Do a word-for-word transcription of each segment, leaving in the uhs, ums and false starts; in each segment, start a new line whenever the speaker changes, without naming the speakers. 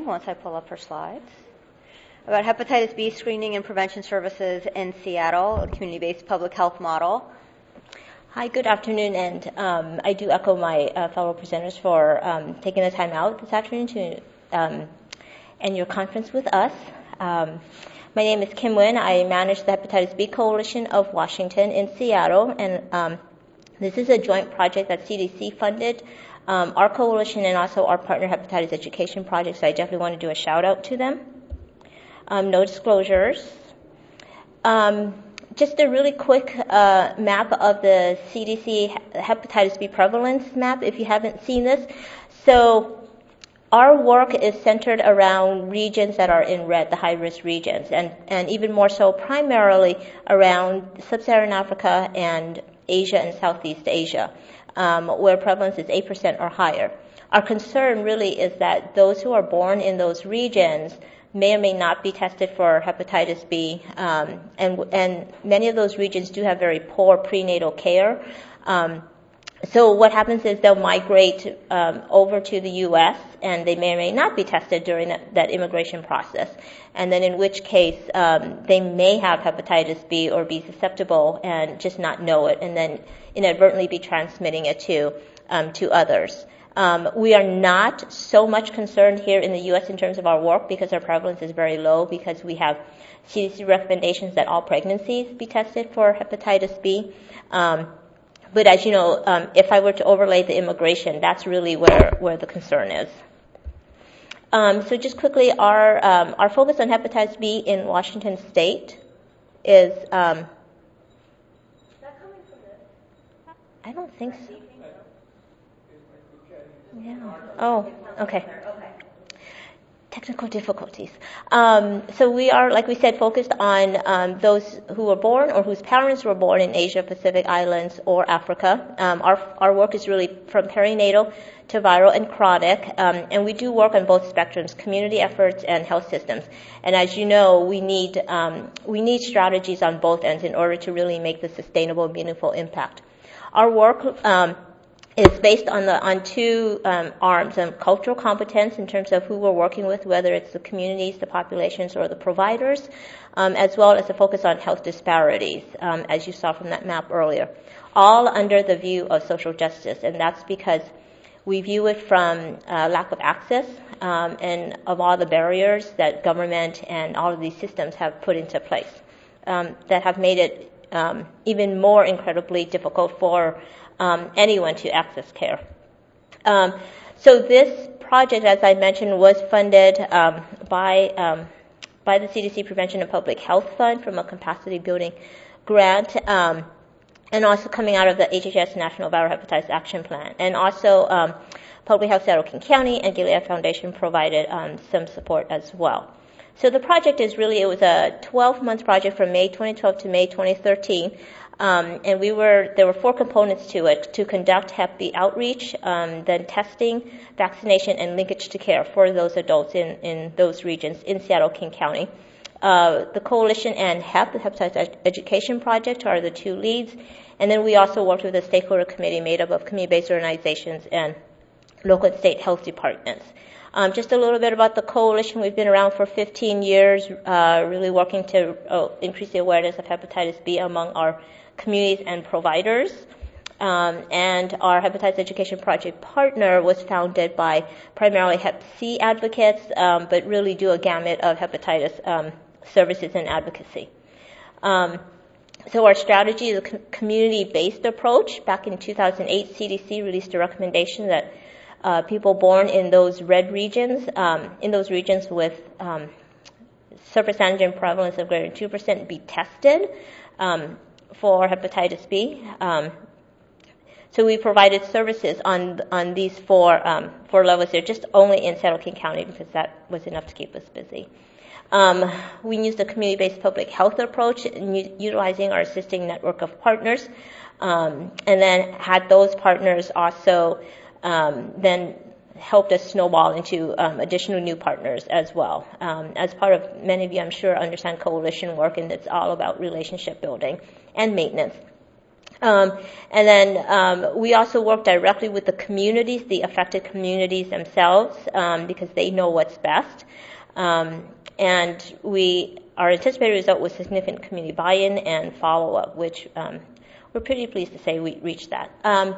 once I pull up her slides, about hepatitis B screening and prevention services in Seattle, a community-based public health model.
Hi, good afternoon, and um, I do echo my uh, fellow presenters for um, taking the time out this afternoon to um, end your conference with us. Um, my name is Kim Nguyen. I manage the Hepatitis B Coalition of Washington in Seattle, and um, this is a joint project that C D C funded, um, our coalition and also our partner Hepatitis Education Project, so I definitely want to do a shout out to them. Um, no disclosures. Um, just a really quick uh, map of the C D C hepatitis B prevalence map, if you haven't seen this. So our work is centered around regions that are in red, the high-risk regions, and, and even more so primarily around sub-Saharan Africa and Asia and Southeast Asia, um, where prevalence is eight percent or higher. Our concern really is that those who are born in those regions may or may not be tested for hepatitis B, um, and, and many of those regions do have very poor prenatal care. Um, so what happens is they'll migrate um, over to the U S and they may or may not be tested during that, that immigration process, and then in which case um, they may have hepatitis B or be susceptible and just not know it, and then inadvertently be transmitting it to um, to others. Um, we are not so much concerned here in the U S in terms of our work because our prevalence is very low, because we have C D C recommendations that all pregnancies be tested for hepatitis B. Um, but as you know, um, if I were to overlay the immigration, that's really where, where the concern is. Um, so just quickly, our um, our focus on hepatitis B in Washington State is. Um, is that coming from this? I don't think so. Yeah. Oh, okay. Technical difficulties. Um, so we are, like we said, focused on um, those who were born or whose parents were born in Asia, Pacific Islands, or Africa. Um, our our work is really from perinatal to viral and chronic, um, and we do work on both spectrums, community efforts and health systems. And as you know, we need um, we need strategies on both ends in order to really make the sustainable, meaningful impact. Our work um, is based on the on two um, arms, um, cultural competence in terms of who we're working with, whether it's the communities, the populations, or the providers, um, as well as a focus on health disparities, um, as you saw from that map earlier, all under the view of social justice, and that's because we view it from uh, lack of access um, and of all the barriers that government and all of these systems have put into place um, that have made it um, even more incredibly difficult for Um, anyone to access care. Um, so this project, as I mentioned, was funded um, by um, by the C D C Prevention and Public Health Fund from a capacity building grant, um, and also coming out of the H H S National Viral Hepatitis Action Plan. And also um, Public Health Seattle King County and Gilead Foundation provided um, some support as well. So the project is really, it was a twelve-month project from May twenty twelve to May twenty thirteen. Um, and we were, there were four components to it: to conduct Hep B outreach, um, then testing, vaccination, and linkage to care for those adults in, in those regions in Seattle, King County. Uh, the coalition and HEP, the Hepatitis Education Project, are the two leads. And then we also worked with a stakeholder committee made up of community-based organizations and local and state health departments. Um, just a little bit about the coalition. We've been around for fifteen years, uh, really working to uh, increase the awareness of hepatitis B among our communities and providers. Um, and our Hepatitis Education Project partner was founded by primarily Hep C advocates, um, but really do a gamut of hepatitis um, services and advocacy. Um, so our strategy is a com- community-based approach. Back in two thousand eight, C D C released a recommendation that uh, people born in those red regions, um, in those regions with um, surface antigen prevalence of greater than two percent, be tested Um, for hepatitis B. Um, so we provided services on on these four um, four levels there, just only in Seattle King County because that was enough to keep us busy. Um, we used a community-based public health approach, u- utilizing our existing network of partners, um, and then had those partners also um, then helped us snowball into um, additional new partners as well. Um, as part of, many of you I'm sure understand coalition work, and it's all about relationship building and maintenance. Um, and then um, we also work directly with the communities, the affected communities themselves, um, because they know what's best. Um, and we, our anticipated result was significant community buy-in and follow-up, which um, we're pretty pleased to say we reached that. Um,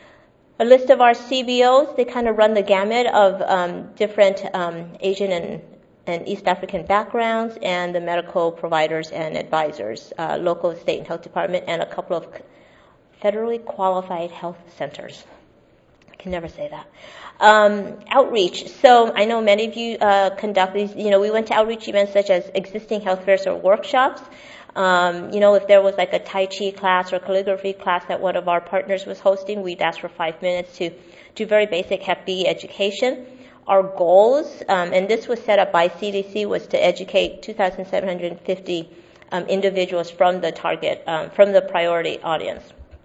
a list of our C B Os, they kind of run the gamut of um, different um, Asian and, and East African backgrounds, and the medical providers and advisors, uh, local, state, and health department, and a couple of federally qualified health centers. I can never say that. Um, outreach. So I know many of you uh, conduct these. You know, we went to outreach events such as existing health fairs or workshops. Um, you know, if there was like a Tai Chi class or calligraphy class that one of our partners was hosting, we'd ask for five minutes to do very basic Hep B education. Our goals, um, and this was set up by C D C, was to educate two thousand seven hundred fifty um, individuals from the target, um, from the priority audience.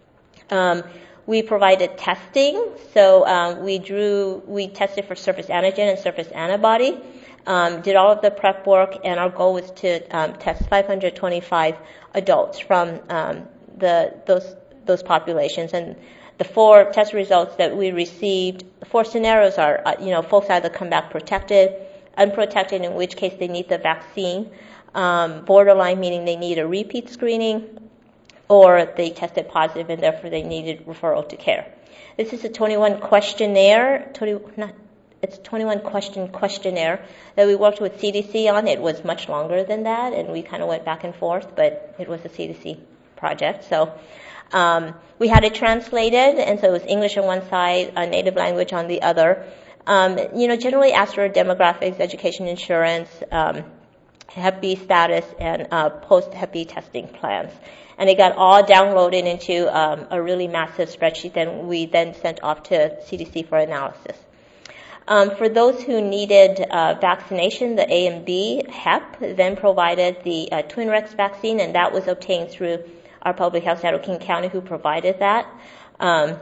Um, we provided testing, so um, we drew, we tested for surface antigen and surface antibody, um, did all of the prep work, and our goal was to um, test five hundred twenty-five adults from um, the those those populations. And the four test results that we received, the four scenarios are, uh, you know, folks either come back protected, unprotected, in which case they need the vaccine, um, borderline, meaning they need a repeat screening, or they tested positive and therefore they needed referral to care. This is a twenty-one questionnaire, twenty, not, it's a twenty-one question questionnaire that we worked with C D C on. It was much longer than that, and we kind of went back and forth, but it was a C D C project. So um, we had it translated, and so it was English on one side, a native language on the other. Um, you know, generally asked for demographics, education, insurance, um, Hep B status, and uh, post-Hep B testing plans. And it got all downloaded into um, a really massive spreadsheet that we then sent off to C D C for analysis. Um, for those who needed uh, vaccination, the A and B Hep then provided the uh, Twinrex vaccine, and that was obtained through our public health center, King County, who provided that. Um,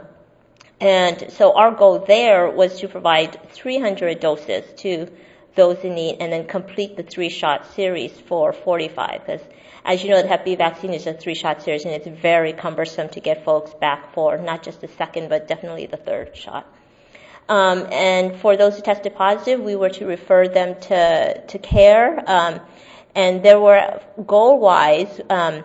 and so our goal there was to provide three hundred doses to those in need, and then complete the three-shot series for forty-five, because as you know, the Hep B vaccine is a three-shot series, and it's very cumbersome to get folks back for not just the second, but definitely the third shot. Um, and for those who tested positive, we were to refer them to to care. Um, and there were, goal-wise, um,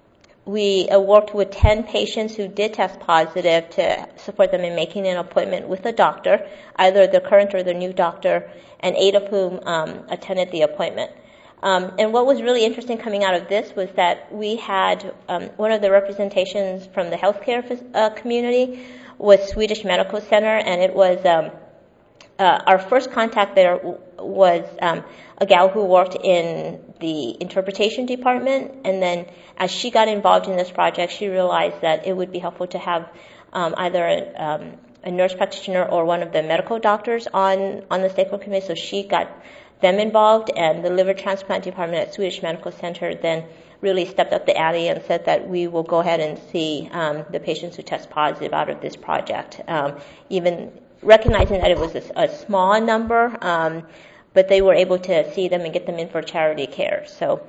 we uh, worked with ten patients who did test positive to support them in making an appointment with a doctor, either the current or the new doctor, and eight of whom um, attended the appointment. Um, and what was really interesting coming out of this was that we had um, one of the representations from the healthcare uh, community was Swedish Medical Center, and it was um, uh, our first contact there w- was um, a gal who worked in the interpretation department, and then as she got involved in this project, she realized that it would be helpful to have um, either a, um, a nurse practitioner or one of the medical doctors on, on the stakeholder committee, so she got them involved, and the liver transplant department at Swedish Medical Center then really stepped up the ante and said that we will go ahead and see um, the patients who test positive out of this project, um, even recognizing that it was a, a small number, um, but they were able to see them and get them in for charity care. So,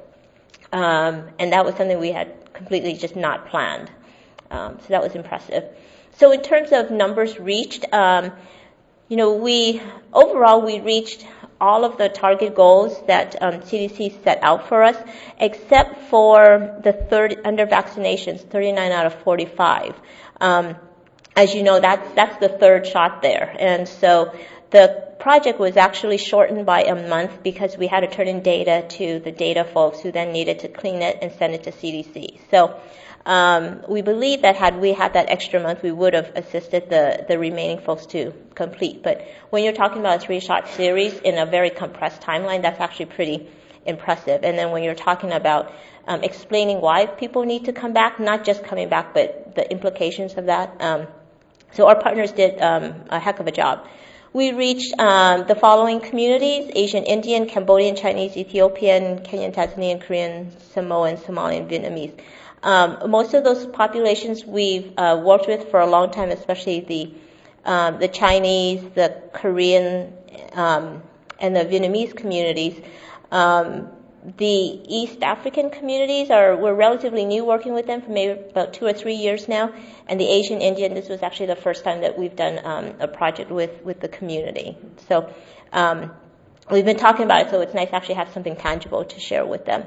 um, and that was something we had completely just not planned. Um, so that was impressive. So in terms of numbers reached, um, you know, we overall we reached all of the target goals that um, C D C set out for us, except for the third under vaccinations, thirty-nine out of forty-five. Um, as you know, that's that's the third shot there, and so the project was actually shortened by a month because we had to turn in data to the data folks who then needed to clean it and send it to C D C. So um, we believe that had we had that extra month, we would have assisted the, the remaining folks to complete. But when you're talking about a three-shot series in a very compressed timeline, that's actually pretty impressive. And then when you're talking about um, explaining why people need to come back, not just coming back, but the implications of that. Um, so our partners did um, a heck of a job. We reached um, the following communities: Asian, Indian, Cambodian, Chinese, Ethiopian, Kenyan, Tanzanian, Korean, Samoan, Somalian, Vietnamese. Um, most of those populations we've uh, worked with for a long time, especially the um, the Chinese, the Korean, um, and the Vietnamese communities. Um, the East African communities are, we're relatively new working with them for maybe about two or three years now. And the Asian Indian, this was actually the first time that we've done um, a project with, with the community. So um, we've been talking about it, so it's nice to actually have something tangible to share with them.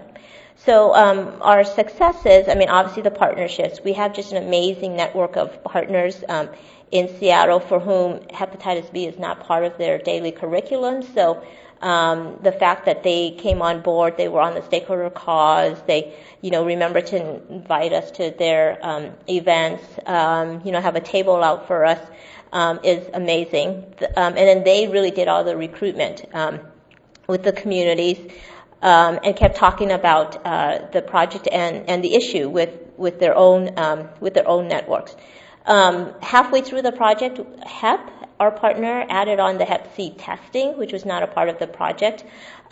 So um, our successes, I mean, obviously the partnerships. We have just an amazing network of partners um, in Seattle for whom hepatitis B is not part of their daily curriculum. So um, the fact that they came on board, they were on the stakeholder cause, they, you know, remember to invite us to their um, events, um, you know, have a table out for us um, is amazing. Um, and then they really did all the recruitment um, with the communities. Um, and kept talking about uh, the project and, and the issue with, with their own um, with their own networks. Um, halfway through the project, H E P, our partner, added on the Hep C testing, which was not a part of the project.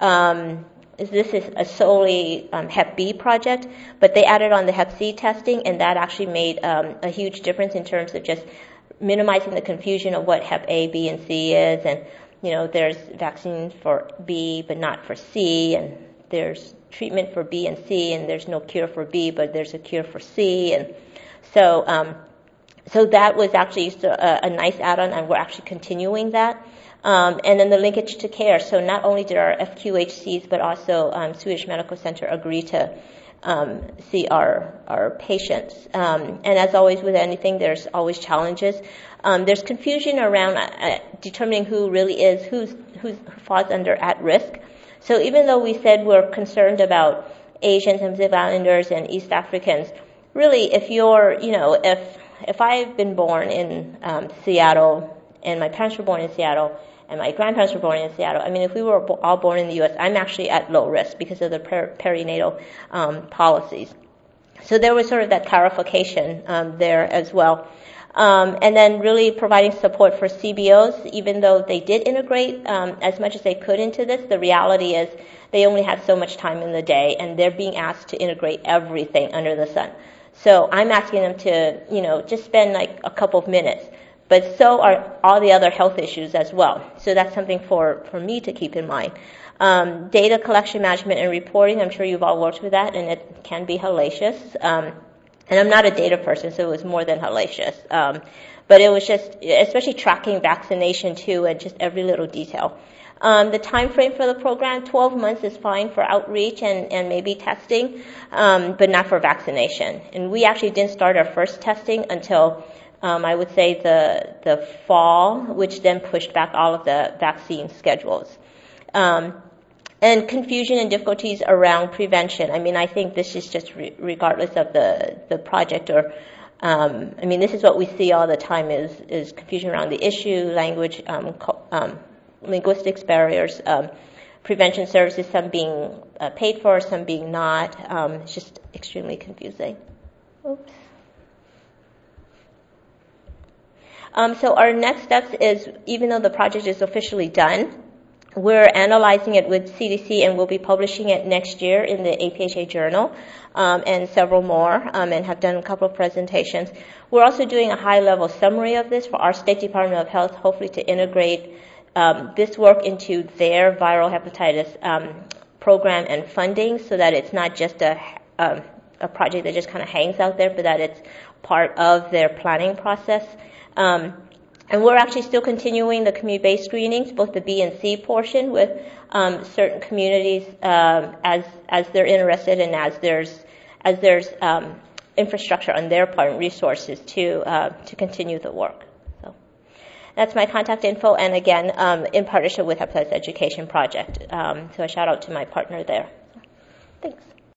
Um, this is a solely um, Hep B project, but they added on the Hep C testing, and that actually made um, a huge difference in terms of just minimizing the confusion of what Hep A, B, and C is, and you know, there's vaccines for B, but not for C, and there's treatment for B and C, and there's no cure for B, but there's a cure for C, and so um, so that was actually a, a nice add-on, and we're actually continuing that. Um, and then the linkage to care. So not only did our F Q H Cs, but also um, Swedish Medical Center agree to um, see our our patients. Um, and as always with anything, there's always challenges. Um, there's confusion around uh, determining who really is, who's, who's, who falls under at risk. So even though we said we're concerned about Asians and Pacific Islanders and East Africans, really if you're, you know, if, if I've been born in um, Seattle and my parents were born in Seattle and my grandparents were born in Seattle, I mean, if we were all born in the U S, I'm actually at low risk because of the per- perinatal um, policies. So there was sort of that clarification um, there as well. Um, and then really providing support for C B Os, even though they did integrate um, as much as they could into this, the reality is they only have so much time in the day, and they're being asked to integrate everything under the sun. So I'm asking them to, you know, just spend like a couple of minutes. But so are all the other health issues as well. So that's something for, for me to keep in mind. Um, data collection, management, and reporting, I'm sure you've all worked with that, and it can be hellacious. Um, And I'm not a data person, so it was more than hellacious. Um, but it was just, especially tracking vaccination too, and just every little detail. Um, the time frame for the program, twelve months is fine for outreach and, and maybe testing, um, but not for vaccination. And we actually didn't start our first testing until, um, I would say the the fall, which then pushed back all of the vaccine schedules. Um, And confusion and difficulties around prevention. I mean, I think this is just re- regardless of the, the project or, um, I mean, this is what we see all the time is, is confusion around the issue, language, um, co- um, linguistics barriers, um, prevention services, some being uh, paid for, some being not. Um, it's just extremely confusing. Oops. Um, so our next steps is, even though the project is officially done, we're analyzing it with C D C, and we'll be publishing it next year in the A P H A journal, um, and several more, um, and have done a couple of presentations. We're also doing a high-level summary of this for our State Department of Health, hopefully to integrate um, this work into their viral hepatitis um, program and funding, so that it's not just a, um, a project that just kind of hangs out there, but that it's part of their planning process. Um, And we're actually still continuing the community-based screenings, both the B and C portion, with um, certain communities um, as as they're interested and as there's as there's um, infrastructure on their part and resources to uh, to continue the work. So that's my contact info, and again, um, in partnership with Hepatitis Education Project. Um, so a shout out to my partner there. Thanks.